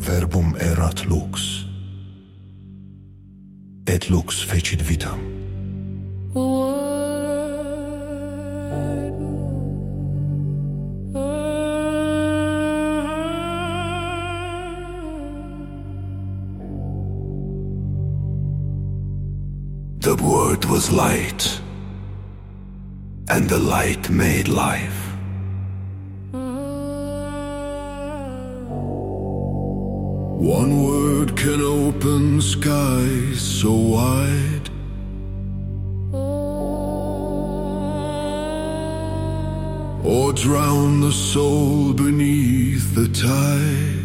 verbum erat lux, et lux fecit vitam. The Word was light, and the light made life. One word can open skies so wide, or drown the soul beneath the tide.